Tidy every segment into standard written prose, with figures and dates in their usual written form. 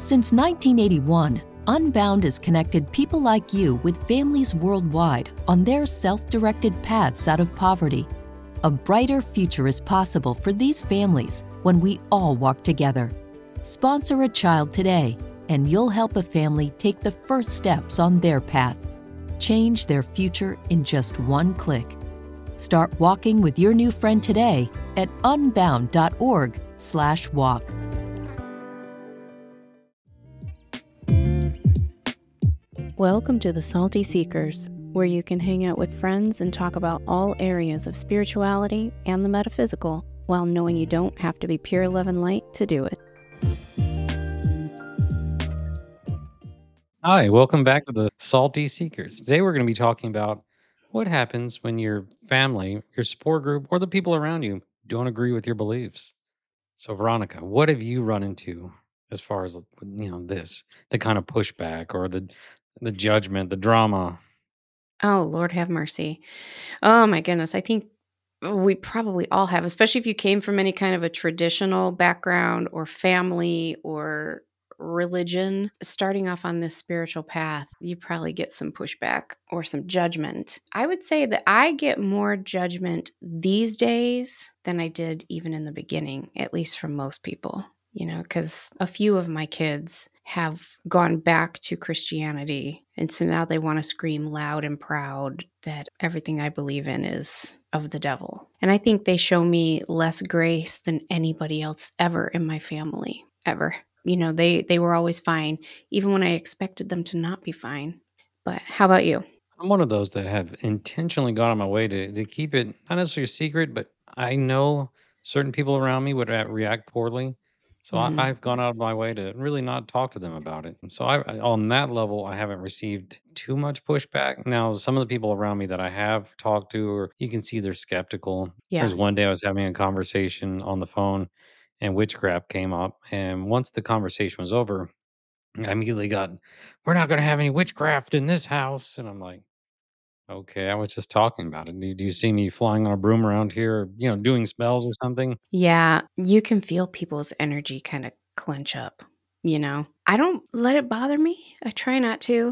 Since 1981, Unbound has connected people like you with families worldwide on their self-directed paths out of poverty. A brighter future is possible for these families when we all walk together. Sponsor a child today, and you'll help a family take the first steps on their path. Change their future in just one click. Start walking with your new friend today at unbound.org/walk. Welcome to the Salty Seekers, where you can hang out with friends and talk about all areas of spirituality and the metaphysical, while knowing you don't have to be pure love and light to do it. Hi, welcome back to the Salty Seekers. Today we're going to be talking about what happens when your family, your support group, or the people around you don't agree with your beliefs. So, Veronica, what have you run into as far as the kind of pushback or the judgment, the drama? Oh, Lord have mercy. Oh, my goodness. I think we probably all have, especially if you came from any kind of a traditional background or family or religion. Starting off on this spiritual path, you probably get some pushback or some judgment. I would say that I get more judgment these days than I did even in the beginning, at least from most people. Because a few of my kids have gone back to Christianity. And so now they want to scream loud and proud that everything I believe in is of the devil. And I think they show me less grace than anybody else ever in my family, ever. They were always fine, even when I expected them to not be fine. But how about you? I'm one of those that have intentionally gone on my way to keep it not necessarily a secret, but I know certain people around me would react poorly. So Mhm. I've gone out of my way to really not talk to them about it. And so on that level, I haven't received too much pushback. Now, some of the people around me that I have talked to, or you can see they're skeptical. Yeah. There's one day I was having a conversation on the phone and witchcraft came up. And once the conversation was over, I immediately got, we're not going to have any witchcraft in this house. And I'm like, okay, I was just talking about it. Do you see me flying on a broom around here, doing spells or something? Yeah, you can feel people's energy kind of clench up. I don't let it bother me. I try not to.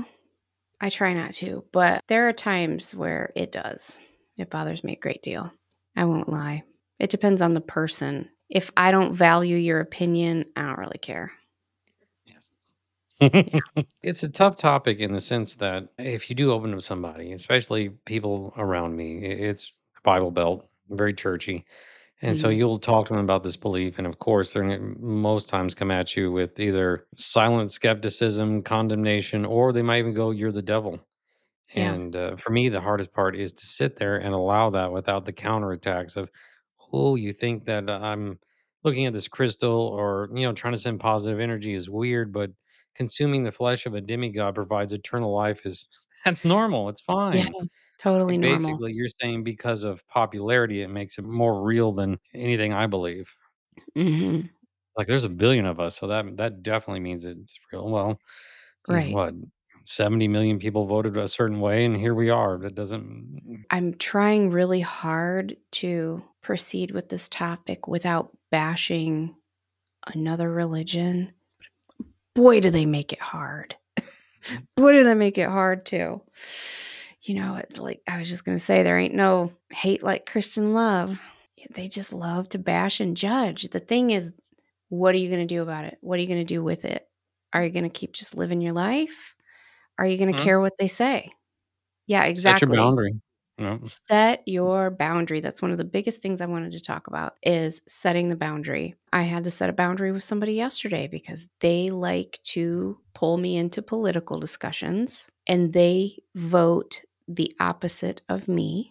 But there are times where it does. It bothers me a great deal. I won't lie. It depends on the person. If I don't value your opinion, I don't really care. Yes. Yeah. It's a tough topic in the sense that if you do open to somebody, especially people around me, it's a Bible Belt, very churchy. And so Mhm. you'll talk to them about this belief. And of course, they're going to most times come at you with either silent skepticism, condemnation, or they might even go, "You're the devil." Yeah. And for me, the hardest part is to sit there and allow that without the counterattacks of, "Oh, you think that I'm looking at this crystal or, trying to send positive energy is weird, but consuming the flesh of a demigod provides eternal life is that's normal. It's Yeah. fine." Totally Like normal. basically, you're saying because of popularity, it makes it more real than anything I believe. Mhm. Like there's a billion of us, so that definitely means it's real. Well, Right. what 70 million people voted a certain way, and here we are. That doesn't. I'm trying really hard to proceed with this topic without bashing another religion. Boy, do they make it hard. Boy, do they make it hard too. It's like I was just going to say, there ain't no hate like Christian love. They just love to bash and judge. The thing is, what are you going to do about it? What are you going to do with it? Are you going to keep just living your life? Are you going to Mhm. care what they say? Yeah, Set your exactly. boundary. No. Set your boundary. That's one of the biggest things I wanted to talk about is setting the boundary. I had to set a boundary with somebody yesterday because they like to pull me into political discussions and they vote the opposite of me.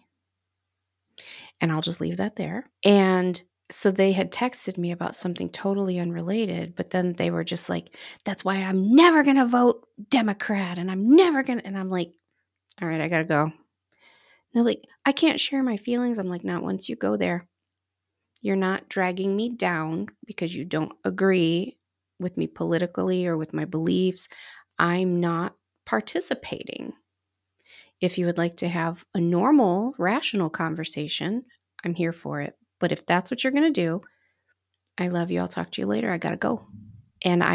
And I'll just leave that there. And so they had texted me about something totally unrelated, but then they were just like, that's why I'm never going to vote Democrat and I'm never going to. And I'm like, all right, I got to go. They're like, I can't share my feelings. I'm like, not once you go there. You're not dragging me down because you don't agree with me politically or with my beliefs. I'm not participating. If you would like to have a normal, rational conversation, I'm here for it. But if that's what you're going to do, I love you. I'll talk to you later. I got to go. And I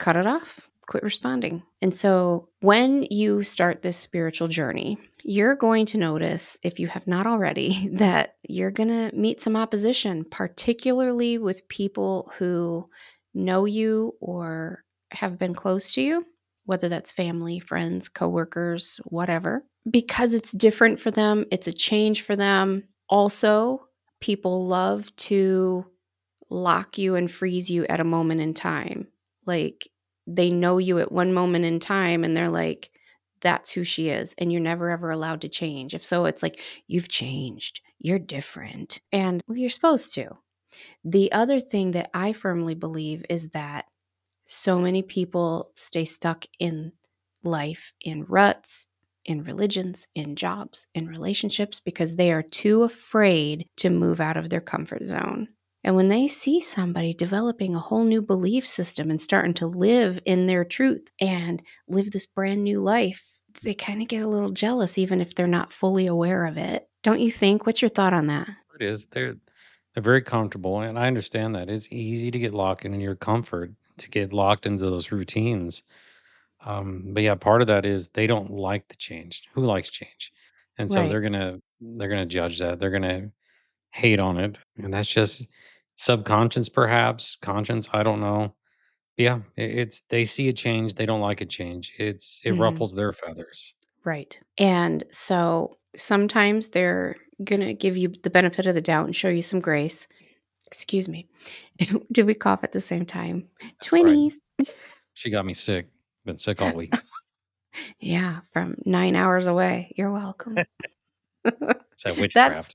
cut it off, quit responding. And so when you start this spiritual journey, you're going to notice, if you have not already, that you're going to meet some opposition, particularly with people who know you or have been close to you, whether that's family, friends, coworkers, whatever, because it's different for them. It's a change for them. Also, people love to lock you and freeze you at a moment in time. Like, they know you at one moment in time and they're like, that's who she is. And you're never ever allowed to change. If so, it's like, you've changed. You're different. And well, you're supposed to. The other thing that I firmly believe is that so many people stay stuck in life, in ruts, in religions, in jobs, in relationships, because they are too afraid to move out of their comfort zone. And when they see somebody developing a whole new belief system and starting to live in their truth and live this brand new life, they kind of get a little jealous, even if they're not fully aware of it. Don't you think? What's your thought on that? It is. They're very comfortable, and I understand that. It's easy to get locked in your comfort, to get locked into those routines. But yeah, part of that is they don't like the change. Who likes change? And so Right. they're gonna judge that. They're gonna hate on it, and that's just subconscious, perhaps conscience. I don't know. Yeah, it's they see a change. They don't like a change. It Mhm. ruffles their feathers. Right. And so sometimes they're going to give you the benefit of the doubt and show you some grace. Excuse me. Did we cough at the same time? That's all right. Twinnies. She got me sick. Been sick all week. Yeah, from 9 hours away. You're welcome. It's that That's, witchcraft.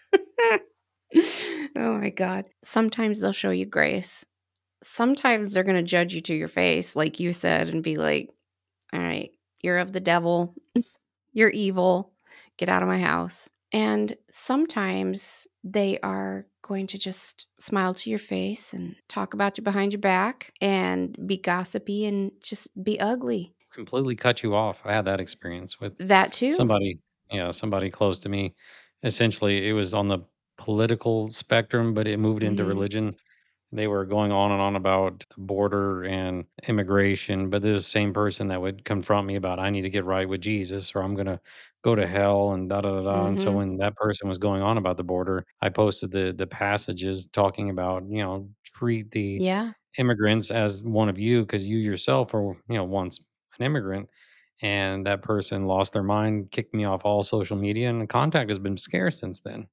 oh my God. Sometimes they'll show you grace. Sometimes they're going to judge you to your face, like you said, and be like, all right, you're of the devil. You're evil. Get out of my house. And sometimes they are going to just smile to your face and talk about you behind your back and be gossipy and just be ugly. Completely cut you off. I had that experience with That too. somebody, yeah, somebody close to me. Essentially, it was on the political spectrum, but it moved into Hmm. religion. They were going on and on about the border and immigration, but there's the same person that would confront me about, I need to get right with Jesus or I'm going to go to hell and da da da da. And so Hmm. when that person was going on about the border, I posted the passages talking about, treat the Yeah. immigrants as one of you because you yourself are, once an immigrant. And that person lost their mind, kicked me off all social media, and the contact has been scarce since then.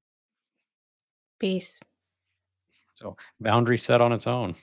Peace. So boundary set on its own.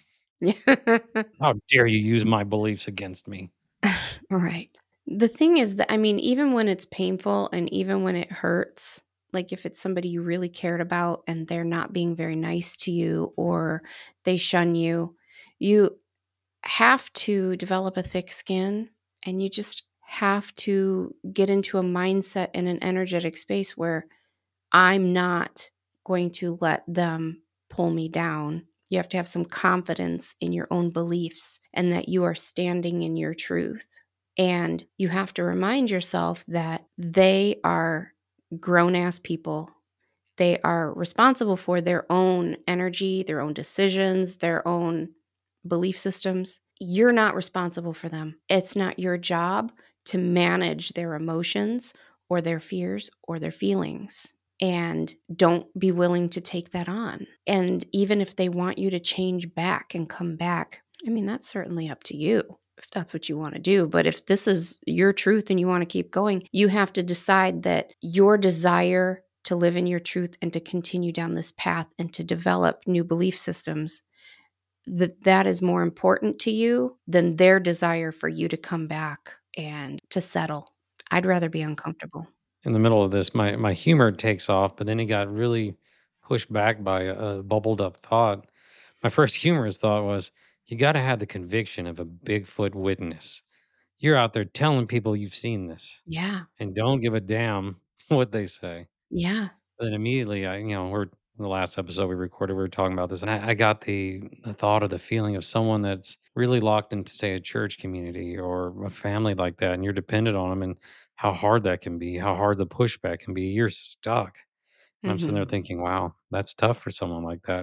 How dare you use my beliefs against me? Right. The thing is that, I mean, even when it's painful and even when it hurts, like if it's somebody you really cared about and they're not being very nice to you or they shun you, you have to develop a thick skin and you just have to get into a mindset and an energetic space where I'm not going to let them pull me down. You have to have some confidence in your own beliefs and that you are standing in your truth. And you have to remind yourself that they are grown ass people. They are responsible for their own energy, their own decisions, their own belief systems. You're not responsible for them. It's not your job to manage their emotions or their fears or their feelings. And don't be willing to take that on. And even if they want you to change back and come back, I mean, that's certainly up to you if that's what you want to do. But if this is your truth and you want to keep going, you have to decide that your desire to live in your truth and to continue down this path and to develop new belief systems, that is more important to you than their desire for you to come back and to settle. I'd rather be uncomfortable. In the middle of this, my humor takes off, but then it got really pushed back by a bubbled up thought. My first humorous thought was, you got to have the conviction of a Bigfoot witness. You're out there telling people you've seen this Yeah. and don't give a damn what they say. Yeah. Then immediately, we're in the last episode we recorded, we were talking about this, and I got the thought of the feeling of someone that's really locked into, say, a church community or a family like that, and you're dependent on them, and how hard that can be, how hard the pushback can be. You're stuck, and I'm sitting there Mhm. thinking, wow, that's tough for someone like that.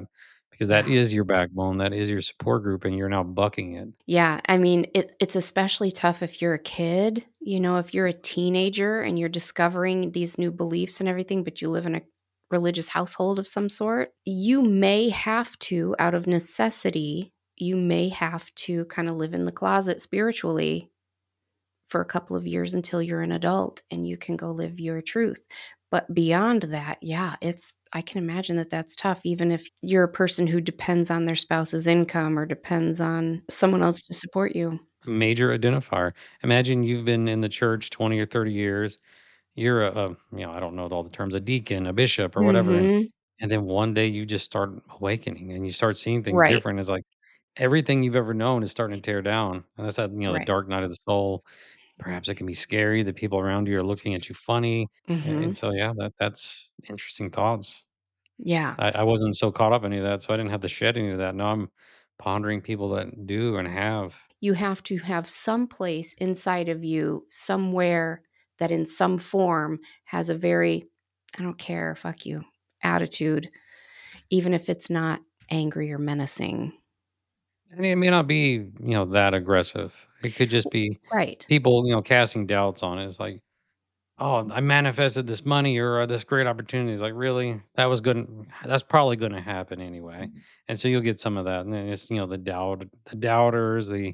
because that Yeah. is your backbone, that is your support group, and you're now bucking it. Yeah, I mean, it's especially tough if you're a kid, if you're a teenager and you're discovering these new beliefs and everything, but you live in a religious household of some sort. You may have to, out of necessity, you may have to kind of live in the closet spiritually for a couple of years until you're an adult and you can go live your truth. But beyond that, yeah, I can imagine that that's tough, even if you're a person who depends on their spouse's income or depends on someone else to support you. A major identifier. Imagine you've been in the church 20 or 30 years. You're I don't know all the terms, a deacon, a bishop, or whatever, Mhm. and then one day you just start awakening and you start seeing things Right, different. It's like everything you've ever known is starting to tear down, and that's that the right. dark night of the soul. Perhaps it can be scary. The people around you are looking at you funny, and Mhm. so yeah, that's interesting thoughts. Yeah. I wasn't so caught up in any of that, so I didn't have to shed any of that. Now I'm pondering people that do and have. You have to have some place inside of you, somewhere that in some form has a very, I don't care, fuck you attitude, even if it's not angry or menacing. And it may not be, that aggressive. It could just be Right. people, casting doubts on it. It's like, "Oh, I manifested this money or this great opportunity." It's like, "Really? That's probably gonna happen anyway." And so you'll get some of that. And then it's, the doubters, the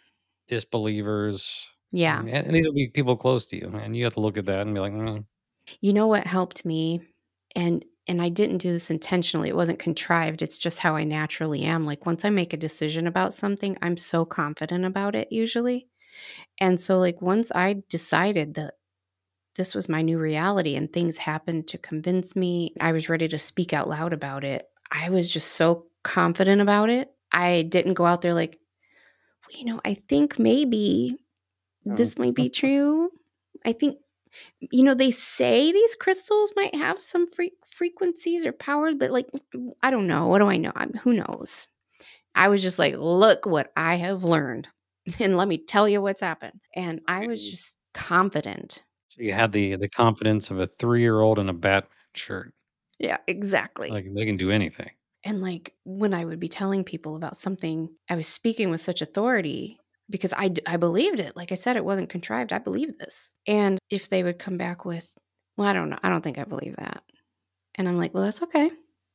disbelievers, Yeah. and these will be people close to you, and you have to look at that and be like, "Mm." You know what helped me? And I didn't do this intentionally. It wasn't contrived. It's just how I naturally am. Like once I make a decision about something, I'm so confident about it usually. And so like once I decided that this was my new reality and things happened to convince me, I was ready to speak out loud about it. I was just so confident about it. I didn't go out there like, well, I think maybe Mm. this might be true. I think they say these crystals might have some frequencies or powers, but like, I don't know. What do I know? Who knows? I was just like, look what I have learned. And let me tell you what's happened. And I was Okay. just confident. So you had the confidence of a 3-year-old in a Batman shirt. Yeah, exactly. Like, they can do anything. And like when I would be telling people about something, I was speaking with such authority because I believed it. Like I said, it wasn't contrived. I believe this. And if they would come back with, well, I don't know. I don't think I believe that. And I'm like, well, that's okay.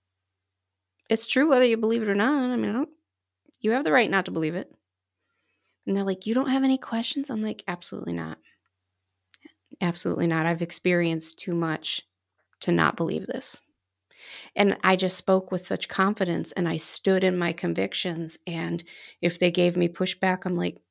It's true whether you believe it or not. I mean, you have the right not to believe it. And they're like, you don't have any questions? I'm like, absolutely not. Absolutely not. I've experienced too much to not believe this. And I just spoke with such confidence and I stood in my convictions. And if they gave me pushback, I'm like,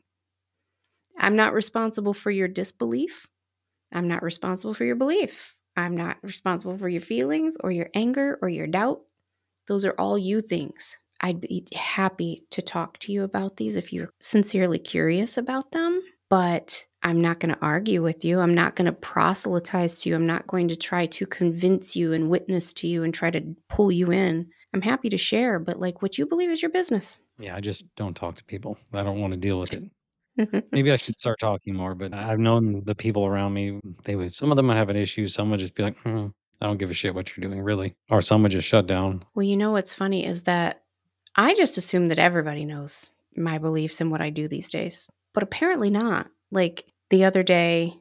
I'm not responsible for your disbelief. I'm not responsible for your belief. I'm not responsible for your feelings or your anger or your doubt. Those are all you things. I'd be happy to talk to you about these if you're sincerely curious about them, but I'm not going to argue with you. I'm not going to proselytize to you. I'm not going to try to convince you and witness to you and try to pull you in. I'm happy to share, but like what you believe is your business. Yeah, I just don't talk to people. I don't wanna deal with it. Maybe I should start talking more, but I've known the people around me, some of them would have an issue, some would just be like, "Hmm, I don't give a shit what you're doing, really." Or some would just shut down. Well, what's funny is that I just assume that everybody knows my beliefs and what I do these days, but apparently not. Like the other day,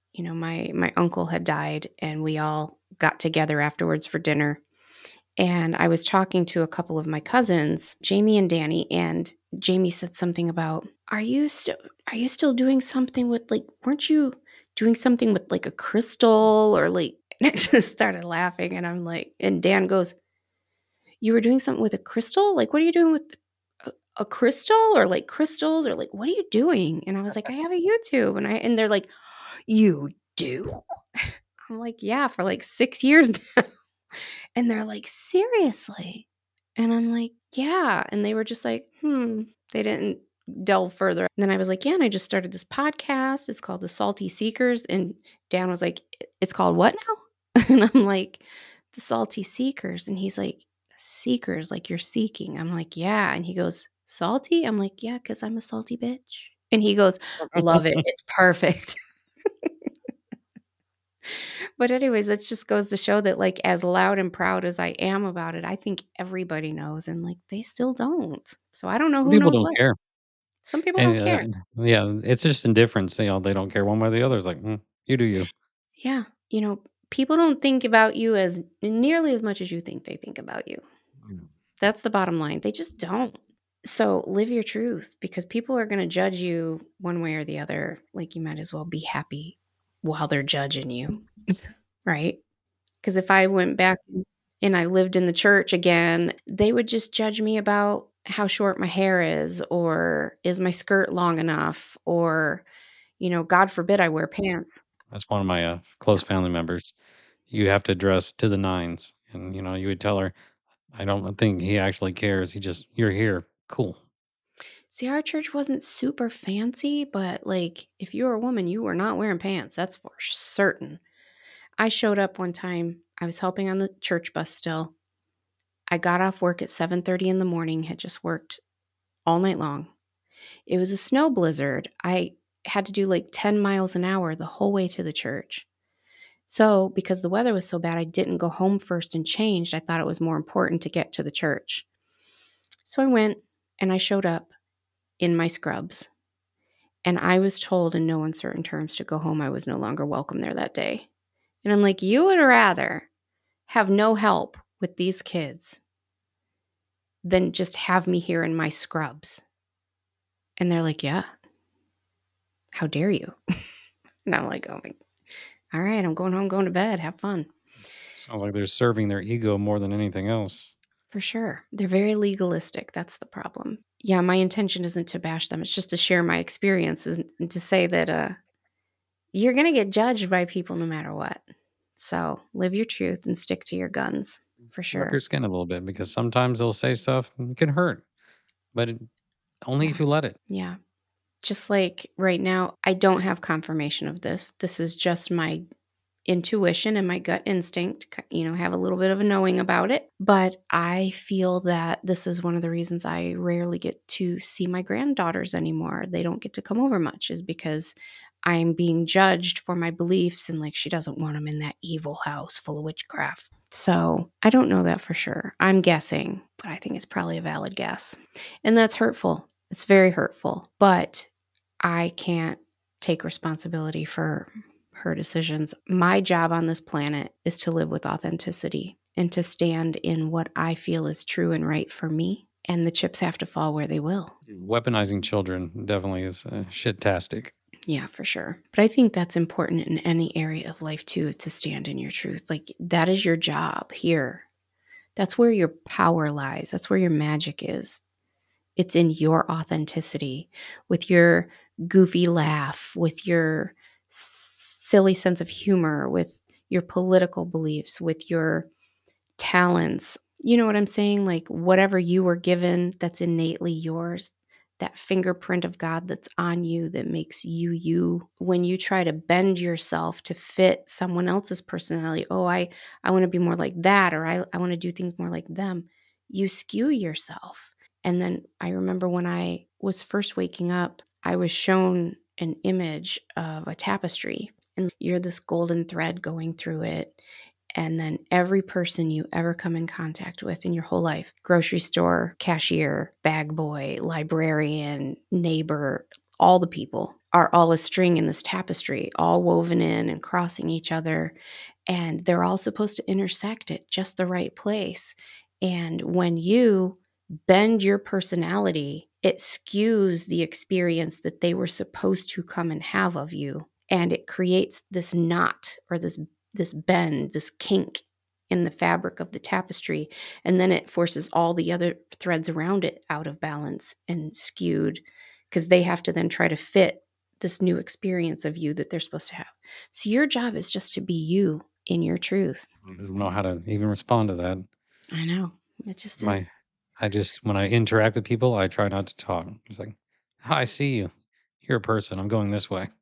my uncle had died and we all got together afterwards for dinner. And I was talking to a couple of my cousins, Jamie and Danny, and Jamie said something about, are you still doing something with like weren't you doing something with like a crystal or like and I just started laughing and I'm like and Dan goes, "You were doing something with a crystal? Like what are you doing with a crystal or like crystals or like what are you doing?" And I was like, "I have a YouTube." And they're like, "You do?" I'm like, "Yeah, for like 6 years now." And they're like, "Seriously?" And I'm like, "Yeah." And they were just like, "Hmm." They didn't delve further. And then I was like, "Yeah, and I just started this podcast. It's called The Salty Seekers." And Dan was like, "It's called what now?" And I'm like, "The Salty Seekers." And he's like, "Seekers, like you're seeking." I'm like, "Yeah." And he goes, "Salty?" I'm like, "Yeah, because I'm a salty bitch." And he goes, "Love it. It's perfect." But anyways, that just goes to show that, like, as loud and proud as I am about it, I think everybody knows, and, like, they still don't. So I don't know Some who people knows don't what. care. Some people don't care. And, yeah, it's just indifference, they don't care one way or the other. It's like, you do you." Yeah. People don't think about you as nearly as much as you think they think about you. Mm. That's the bottom line. They just don't. So live your truth, because people are going to judge you one way or the other. Like, you might as well be happy while they're judging you, right? Because if I went back and I lived in the church again, they would just judge me about how short my hair is my skirt long enough, or, God forbid I wear pants. That's one of my, Yeah. close family members. You have to dress to the nines, and, you would tell her, "I don't think he actually cares. He just you're here. Cool." See, our church wasn't super fancy, but, like, if you were a woman, you were not wearing pants. That's for certain. I showed up one time. I was helping on the church bus still. I got off work at 7:30 in the morning, had just worked all night long. It was a snow blizzard. I had to do like 10 miles an hour the whole way to the church. So, because the weather was so bad, I didn't go home first and changed. I thought it was more important to get to the church. So I went and I showed up in my scrubs. And I was told in no uncertain terms to go home. I was no longer welcome there that day. And I'm like, you would rather have no help with these kids than just have me here in my scrubs. And they're like, yeah, how dare you? And I'm like, oh my, all right, I'm going home, going to bed. Have fun. Sounds like they're serving their ego more than anything else. For sure. They're very legalistic. That's the problem. Yeah, my intention isn't to bash them. It's just to share my experiences and to say that you're going to get judged by people no matter what. So live your truth and stick to your guns, for Rub your sure. skin a little bit because sometimes they'll say stuff and it can hurt, but only Yeah. if you let it. Yeah. Just like right now, I don't have confirmation of this. This is just my intuition and my gut instinct, have a little bit of a knowing about it. But I feel that this is one of the reasons I rarely get to see my granddaughters anymore. They don't get to come over much, is because I'm being judged for my beliefs, and like, she doesn't want them in that evil house full of witchcraft. So I don't know that for sure. I'm guessing, but I think it's probably a valid guess. And that's hurtful. It's very hurtful. But I can't take responsibility for her decisions. My job on this planet is to live with authenticity and to stand in what I feel is true and right for me. And the chips have to fall where they will. Weaponizing children definitely is shit-tastic. Yeah, for sure. But I think that's important in any area of life too, to stand in your truth. Like, that is your job here. That's where your power lies. That's where your magic is. It's in your authenticity, with your goofy laugh, with your silly sense of humor, with your political beliefs, with your talents. You know what I'm saying? Like, whatever you were given that's innately yours, that fingerprint of God that's on you that makes you you. When you try to bend yourself to fit someone else's personality, oh, I want to be more like that, or I want to do things more like them, you skew yourself. And then I remember when I was first waking up, I was shown an image of a tapestry, and you're this golden thread going through it. And then every person you ever come in contact with in your whole life, grocery store, cashier, bag boy, librarian, neighbor, all the people are all a string in this tapestry, all woven in and crossing each other. And they're all supposed to intersect at just the right place. And when you bend your personality, it skews the experience that they were supposed to come and have of you. And it creates this knot, or this bend, this kink in the fabric of the tapestry. And then it forces all the other threads around it out of balance and skewed, because they have to then try to fit this new experience of you that they're supposed to have. So your job is just to be you in your truth. I don't know how to even respond to that. I know. It just is. My I just when I interact with people, I try not to talk. It's like, "Hi, I see you. You're a person. I'm going this way."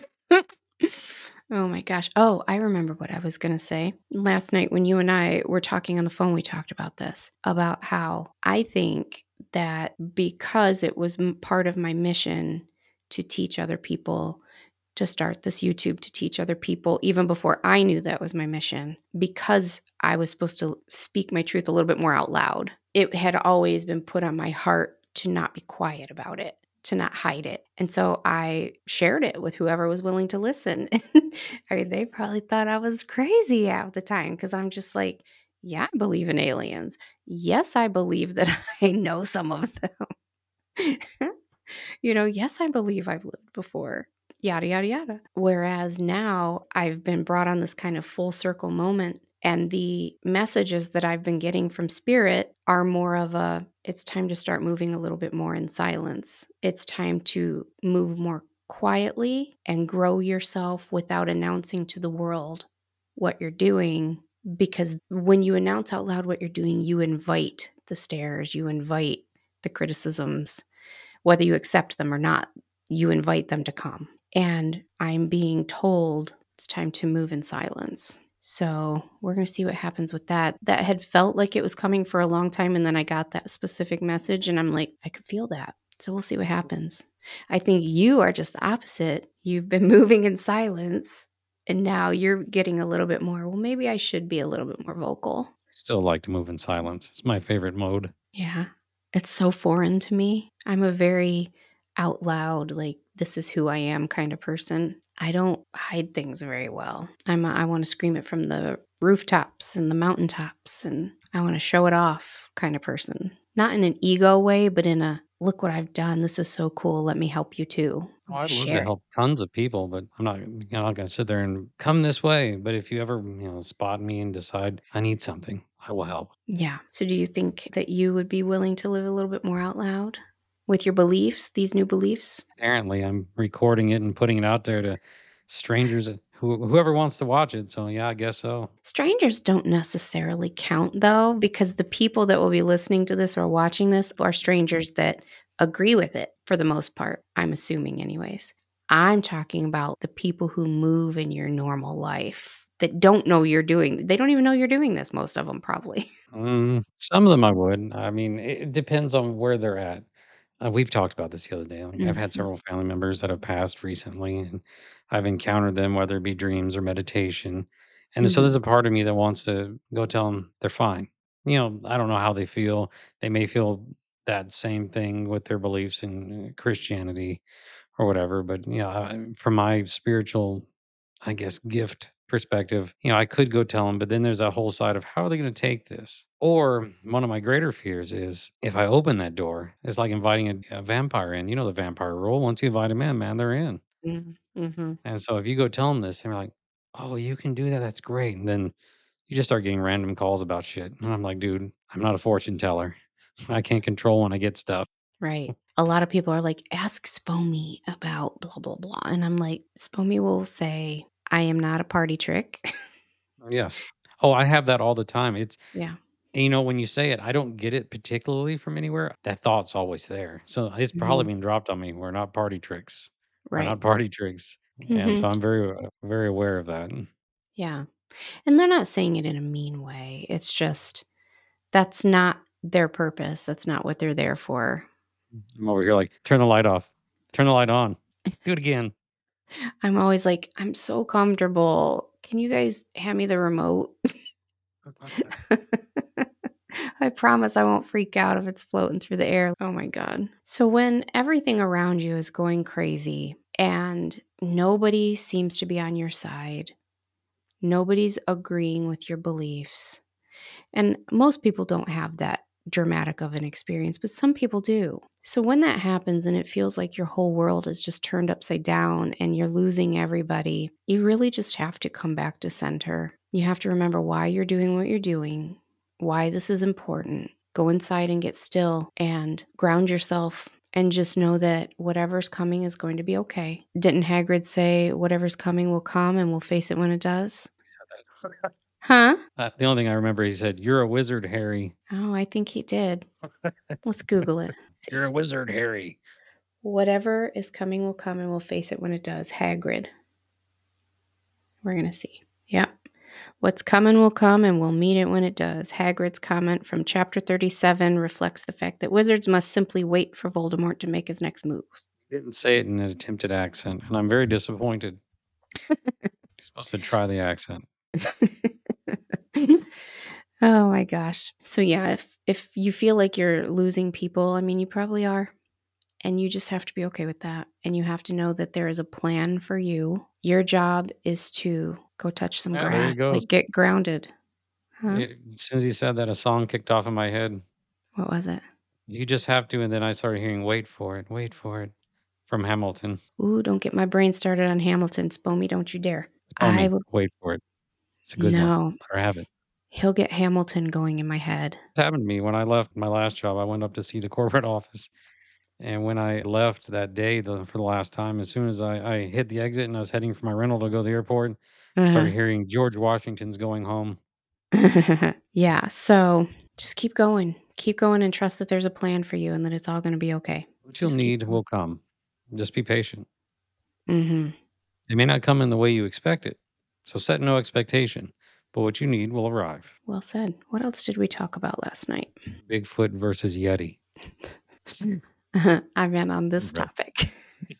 Oh my gosh. Oh, I remember what I was going to say. Last night when you and I were talking on the phone, we talked about this, about how I think that because it was part of my mission to teach other people to start this YouTube to teach other people, even before I knew that was my mission, because I was supposed to speak my truth a little bit more out loud. It had always been put on my heart to not be quiet about it, to not hide it. And so I shared it with whoever was willing to listen. I mean, they probably thought I was crazy at the time because I'm just like, yeah, I believe in aliens. Yes, I believe that I know some of them. Yes, I believe I've lived before, yada, yada, yada. Whereas now I've been brought on this kind of full circle moment. And the messages that I've been getting from spirit are more of it's time to start moving a little bit more in silence. It's time to move more quietly and grow yourself without announcing to the world what you're doing. Because when you announce out loud what you're doing, you invite the stares, you invite the criticisms. Whether you accept them or not, you invite them to come. And I'm being told it's time to move in silence. So we're going to see what happens with that. That had felt like it was coming for a long time. And then I got that specific message and I'm like, I could feel that. So we'll see what happens. I think you are just the opposite. You've been moving in silence and now you're getting a little bit more, well, maybe I should be a little bit more vocal. I still like to move in silence. It's my favorite mode. Yeah. It's so foreign to me. I'm a very out loud, like, this is who I am kind of person. I don't hide things very well. I want to scream it from the rooftops and the mountaintops, and I want to show it off kind of person. Not in an ego way, but in a, look what I've done. This is so cool. Let me help you too. Oh, I'd love to Share it. help tons of people, but I'm not going to sit there and come this way. But if you ever, spot me and decide I need something, I will help. Yeah. So do you think that you would be willing to live a little bit more out loud with your beliefs, these new beliefs? Apparently, I'm recording it and putting it out there to strangers, whoever wants to watch it. So yeah, I guess so. Strangers don't necessarily count though, because the people that will be listening to this or watching this are strangers that agree with it for the most part. I'm assuming, anyways. I'm talking about the people who move in your normal life that don't know they don't even know you're doing this, most of them probably. Some of them I would. I mean, it depends on where they're at. We've talked about this the other day. Like, I've had Mhm. several family members that have passed recently, and I've encountered them, whether it be dreams or meditation. And so there's Mhm. a part of me that wants to go tell them they're fine. I don't know how they feel. They may feel that same thing with their beliefs in Christianity or whatever. But from my spiritual, I guess, gift perspective, I could go tell them, but then there's a whole side of how are they going to take this? Or one of my greater fears is if I open that door, it's like inviting a vampire in. You know the vampire rule. Once you invite them in, man, they're in. Mhm. Mhm. And so if you go tell them this, they're like, "Oh, you can do that. That's great." And then you just start getting random calls about shit. And I'm like, dude, I'm not a fortune teller. I can't control when I get stuff. Right. A lot of people are like, ask Spomi about blah, blah, blah. And I'm like, Spomi will say, I am not a party trick. Yes. Oh, I have that all the time. Yeah. And, when you say it, I don't get it particularly from anywhere. That thought's always there. So it's probably Mhm. being dropped on me. We're not party tricks. We're Right. not party tricks. And Mhm. so I'm very, very aware of that. Yeah. And they're not saying it in a mean way. It's just that's not their purpose. That's not what they're there for. I'm over here like, turn the light off, turn the light on, do it again. I'm always like, I'm so comfortable. Can you guys hand me the remote? I promise I won't freak out if it's floating through the air. Oh my God. So, when everything around you is going crazy and nobody seems to be on your side, nobody's agreeing with your beliefs, and most people don't have that dramatic of an experience, but some people do. So when that happens and it feels like your whole world is just turned upside down and you're losing everybody, you really just have to come back to center. You have to remember why you're doing what you're doing, why this is important. Go inside and get still and ground yourself and just know that whatever's coming is going to be okay. Didn't Hagrid say, whatever's coming will come and we'll face it when it does? Huh? The only thing I remember, he said, "You're a wizard, Harry. Oh, I think he did. Let's Google it. Let's You're see. a wizard, Harry." Whatever is coming will come and we'll face it when it does. Hagrid. We're going to see. Yep. What's coming will come and we'll meet it when it does. Hagrid's comment from chapter 37 reflects the fact that wizards must simply wait for Voldemort to make his next move. Didn't say it in an attempted accent, and I'm very disappointed. You're supposed to try the accent. Oh my gosh. So yeah, if you feel like you're losing people, I mean you probably are. And you just have to be okay with that. And you have to know that there is a plan for you. Your job is to go touch some Yeah, there he grass, goes. like get grounded. Huh? As soon as he said that, a song kicked off in my head. What was it? You just have to, and then I started hearing wait for it," from Hamilton. Ooh, don't get my brain started on Hamilton. Spomey, don't you dare. "Oh, I me, will. wait for it." It's a good one. No, Let her have it. he'll get Hamilton going in my head. It happened to me when I left my last job. I went up to see the corporate office, and when I left that day for the last time, as soon as I hit the exit and I was heading for my rental to go to the airport, I started Uh-huh. hearing George Washington's "Going Home." Yeah. So just keep going, and trust that there's a plan for you, and that it's all going to be okay. What you'll Just keep need going. will come. Just be patient. Mm-hmm. It may not come in the way you expect it, so set no expectation, but what you need will arrive. Well said. What else did we talk about last night? Bigfoot versus Yeti. I meant on this Right. topic.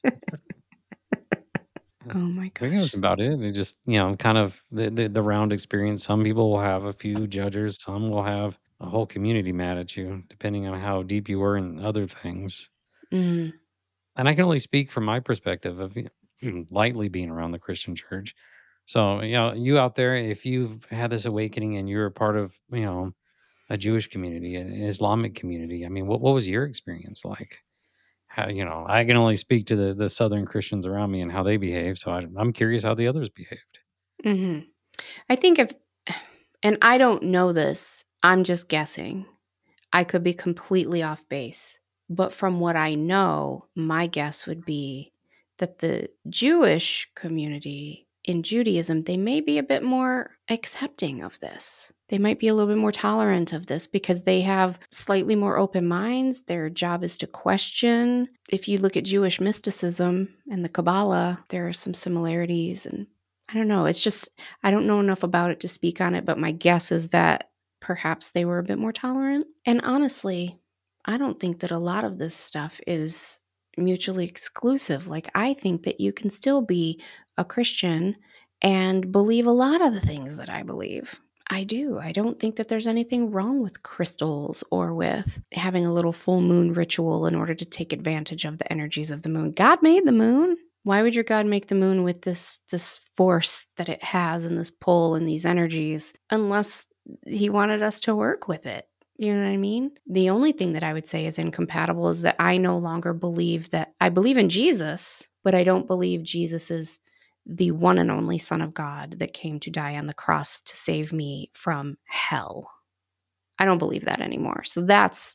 Oh my I think that's gosh. about it. It just, kind of the round experience. Some people will have a few judges, some will have a whole community mad at you, depending on how deep you were in other things. Mm, And I can only speak from my perspective of lightly being around the Christian church. So, you out there, if you've had this awakening and you're a part of, a Jewish community, an Islamic community, I mean, what was your experience like? How, I can only speak to the Southern Christians around me and how they behave. So I'm curious how the others behaved. mhm. I think if, and I don't know this, I'm just guessing. I could be completely off base. But from what I know, my guess would be that the Jewish community in Judaism, they may be a bit more accepting of this. They might be a little bit more tolerant of this because they have slightly more open minds. Their job is to question. If you look at Jewish mysticism and the Kabbalah, there are some similarities. And I don't know. It's just, I don't know enough about it to speak on it, but my guess is that perhaps they were a bit more tolerant. And honestly, I don't think that a lot of this stuff is mutually exclusive. Like, I think that you can still be a Christian and believe a lot of the things that I believe. I do. I don't think that there's anything wrong with crystals or with having a little full moon ritual in order to take advantage of the energies of the moon. God made the moon. Why would your God make the moon with this force that it has and this pull and these energies unless he wanted us to work with it? You know what I mean? The only thing that I would say is incompatible is that I no longer believe that I believe in Jesus, but I don't believe Jesus is the one and only Son of God that came to die on the cross to save me from hell. I don't believe that anymore. So that's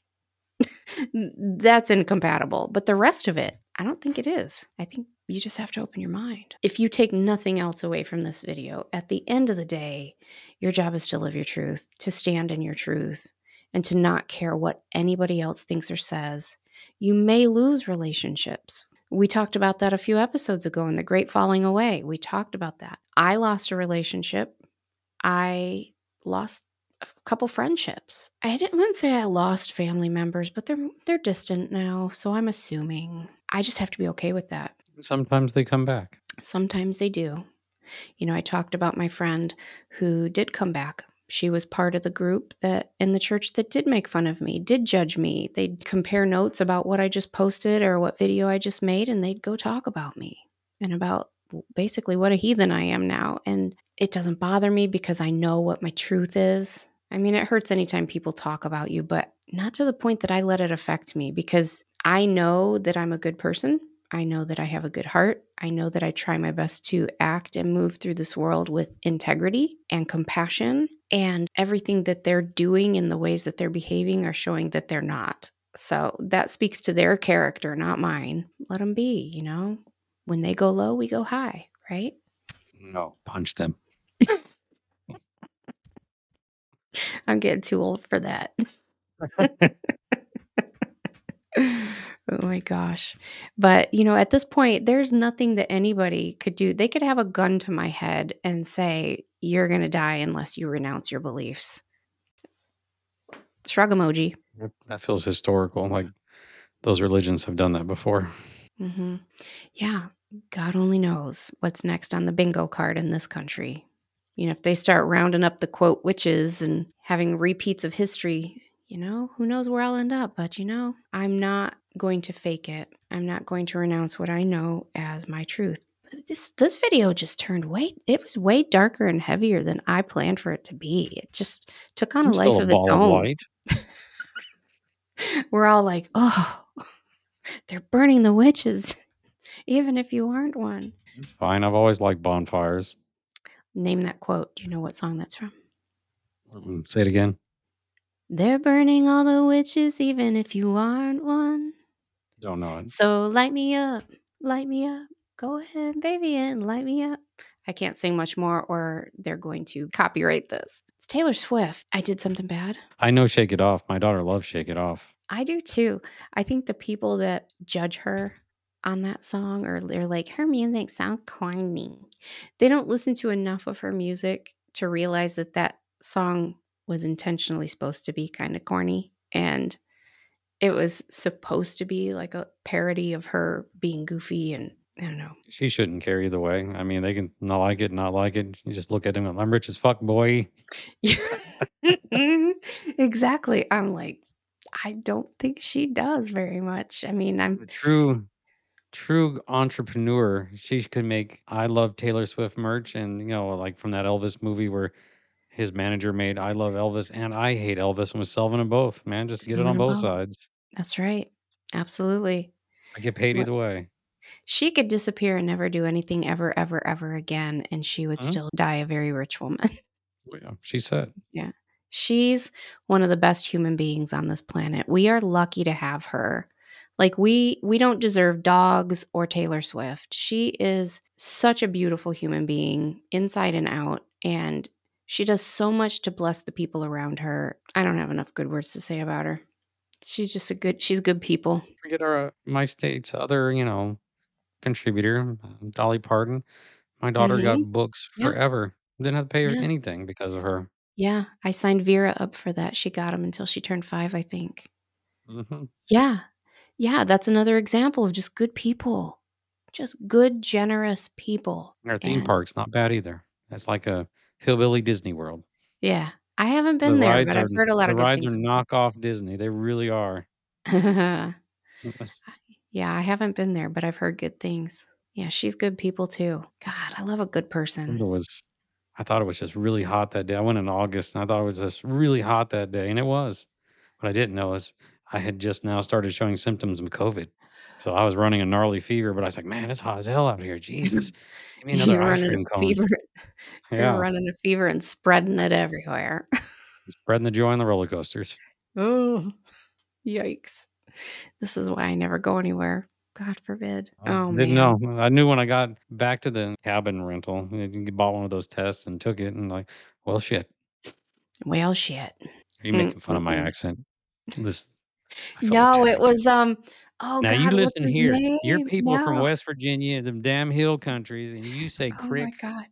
incompatible. But the rest of it, I don't think it is. I think you just have to open your mind. If you take nothing else away from this video, at the end of the day, your job is to live your truth, to stand in your truth, and to not care what anybody else thinks or says. You may lose relationships. We talked about that a few episodes ago in The Great Falling Away. We talked about that. I lost a relationship. I lost a couple friendships. Wouldn't say I lost family members, but they're distant now, so I'm assuming. I just have to be okay with that. Sometimes they come back. Sometimes they do. You know, I talked about my friend who did come back. She was part of the group that in the church that did make fun of me, did judge me. They'd compare notes about what I just posted or what video I just made, and they'd go talk about me and about basically what a heathen I am now. And it doesn't bother me because I know what my truth is. I mean, it hurts anytime people talk about you, but not to the point that I let it affect me because I know that I'm a good person. I know that I have a good heart. I know that I try my best to act and move through this world with integrity and compassion. And everything that they're doing and the ways that they're behaving are showing that they're not. So that speaks to their character, not mine. Let them be, you know? When they go low, we go high, right? No, punch them. I'm getting too old for that. Oh my gosh. But, you know, at this point, there's nothing that anybody could do. They could have a gun to my head and say, you're going to die unless you renounce your beliefs. Shrug emoji. That feels historical. Like those religions have done that before. Hmm. Yeah. God only knows what's next on the bingo card in this country. If they start rounding up the quote witches and having repeats of history, who knows where I'll end up. But, I'm not going to fake it. I'm not going to renounce what I know as my truth. This video just it was way darker and heavier than I planned for it to be. It just took on a I'm still life a of its ball of own. light. We're all like, oh, they're burning the witches, even if you aren't one. It's fine. I've always liked bonfires. Name that quote. Do you know what song that's from? Say it again. They're burning all the witches, even if you aren't one. Don't know it. So light me up, light me up. Go ahead, baby, and light me up. I can't sing much more or they're going to copyright this. It's Taylor Swift. I did something bad. I know Shake It Off. My daughter loves Shake It Off. I do too. I think the people that judge her on that song or they're like, her music sounds corny. They don't listen to enough of her music to realize that song was intentionally supposed to be kind of corny. And it was supposed to be like a parody of her being goofy and I don't know. She shouldn't care either way. I mean, they can not like it, not like it. You just look at him. I'm rich as fuck, boy. Exactly. I'm like, I don't think she does very much. I mean, A true entrepreneur. She could make I love Taylor Swift merch, and like from that Elvis movie where his manager made I love Elvis and I hate Elvis and was selling them both. Man, just get it selling on them both both. sides. That's right. Absolutely. I get paid Look, either way. she could disappear and never do anything ever, ever, ever again, and she would Mhm. still die a very rich woman. Well, yeah, she said. Yeah. She's one of the best human beings on this planet. We are lucky to have her. Like we don't deserve dogs or Taylor Swift. She is such a beautiful human being inside and out and she does so much to bless the people around her. I don't have enough good words to say about her. She's good people. Forget our my state's other, contributor, Dolly Parton. My daughter got Mhm. books Yeah. forever. Didn't have to pay her Yeah. anything because of her. Yeah. I signed Vera up for that. She got them until she turned 5, I think. Mhm. Yeah. Yeah, that's another example of just good people. Just good, generous people. And our theme And park's not bad either. It's like a hillbilly Disney World. yeah, I haven't The been there, but rides I've are heard a lot the of good rides are things about knockoff Disney. They really are. it. Yeah, I haven't been there, but I've heard good things. Yeah, she's good people too. God, I love a good person. I thought it was just really hot that day. I went in August and I thought it was just really hot that day, and it was. What I didn't know is I had just now started showing symptoms of COVID. So I was running a gnarly fever, but I was like, man, it's hot as hell out here. Jesus. Give me another You're ice running a cream cone. fever. You're Yeah. running a fever and spreading it everywhere. Spreading the joy on the roller coasters. Oh, yikes. This is why I never go anywhere. God forbid. I Oh, didn't man. know. I knew when I got back to the cabin rental, you bought one of those tests and took it and like, well, shit. Well, shit. Are you making fun of my Mm-mm-mm. accent? This I felt No, it attacked. was, oh Now you god, what's listen his here. You're name? people from No. West Virginia, them damn hill countries, and you say Oh my crick. god.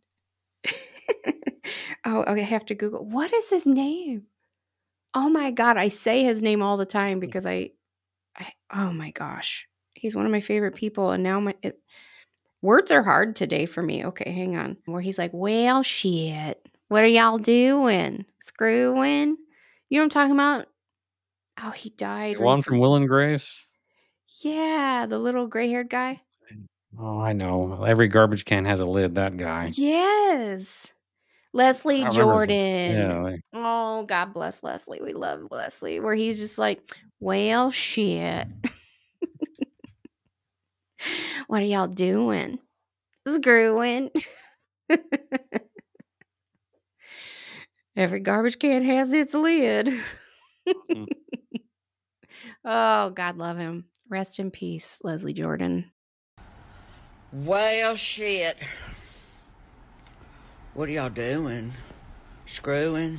Oh, okay, I have to Google. What is his name? Oh my god, I say his name all the time because I oh my gosh. He's one of my favorite people, and now words are hard today for me. Okay, hang on. Where he's like, "Well, shit. What are y'all doing? Screwing?" You know what I'm talking about? Oh, he died The one from recently. Will and Grace? Yeah, the little gray-haired guy. Oh, I know. Every garbage can has a lid, that guy. Yes. I Leslie don't remember his Jordan. yeah, like, Oh, God bless Leslie. We love Leslie. Where he's just like, well, shit. What are y'all doing? Screwing. Every garbage can has its lid. mm, Oh, God love him. Rest in peace, Leslie Jordan. Well, shit. What are y'all doing? Screwing?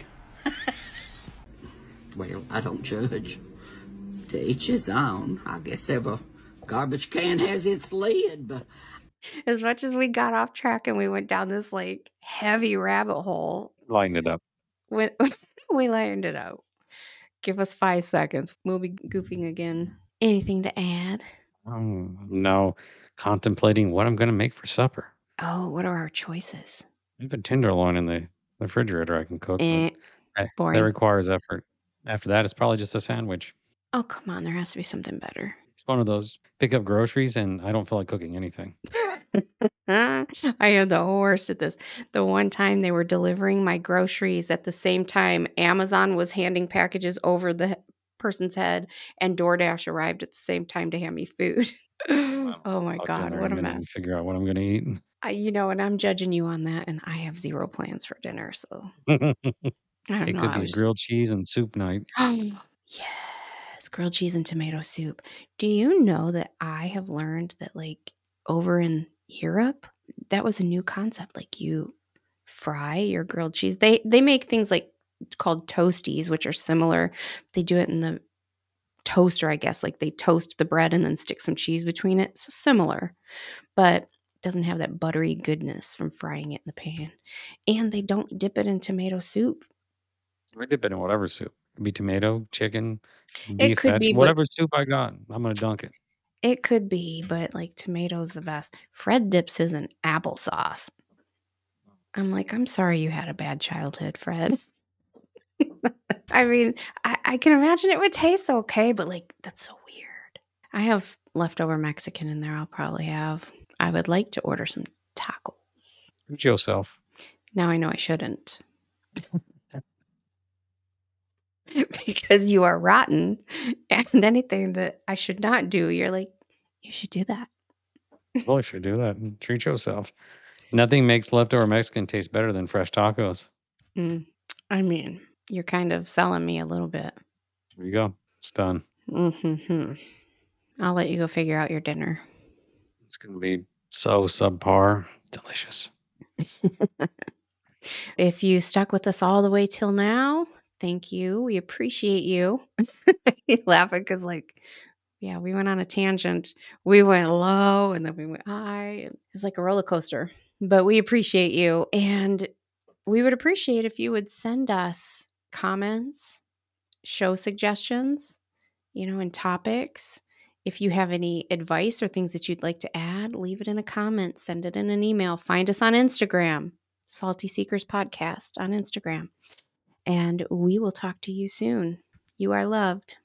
Well, I don't judge. To each his own. I guess every garbage can has its lid, but As much as we got off track and we went down this like heavy rabbit hole, lighten it up. when we lined it out. Give us 5 seconds. We'll be goofing again. Anything to add? I'm now contemplating what I'm going to make for supper. Oh, what are our choices? I have a tenderloin in the refrigerator I can cook, but Eh, that boring. requires effort. After that, it's probably just a sandwich. Oh, come on. There has to be something better. It's one of those pick up groceries, and I don't feel like cooking anything. I am the worst at this. The one time they were delivering my groceries at the same time Amazon was handing packages over the person's head, and DoorDash arrived at the same time to hand me food. Oh my I'll get in God, there what in a a minute and mess. figure out what I'm going to eat. And I'm judging you on that, and I have zero plans for dinner, so I don't It know. could I be a was just grilled cheese and soup night. yes, grilled cheese and tomato soup. Do you know that I have learned that like over in Europe, that was a new concept. Like you fry your grilled cheese. They make things like called toasties, which are similar. They do it in the toaster, I guess. Like they toast the bread and then stick some cheese between it. So similar, but doesn't have that buttery goodness from frying it in the pan. And they don't dip it in tomato soup. I dip it in whatever soup. It could be tomato, chicken, It beef, could be, but whatever soup I got. I'm going to dunk it. It could be, but like tomatoes the best. Fred dips his in applesauce. I'm like, I'm sorry you had a bad childhood, Fred. I mean, I can imagine it would taste okay, but like that's so weird. I have leftover Mexican in there. I'll probably have. I would like to order some tacos. Treat yourself. Now I know I shouldn't because you are rotten, and anything that I should not do, you're like, you should do that. Really should do that. And treat yourself. Nothing makes leftover Mexican taste better than fresh tacos. I mean, you're kind of selling me a little bit. There you go. It's done. Mm-hmm. I'll let you go figure out your dinner. It's going to be so subpar. Delicious. If you stuck with us all the way till now, thank you. We appreciate you. Laughing because, like, yeah, we went on a tangent. We went low and then we went high. It's like a roller coaster, but we appreciate you. And we would appreciate if you would send us comments, show suggestions, and topics. If you have any advice or things that you'd like to add, leave it in a comment, send it in an email. Find us on Instagram, Salty Seekers Podcast on Instagram. And we will talk to you soon. You are loved.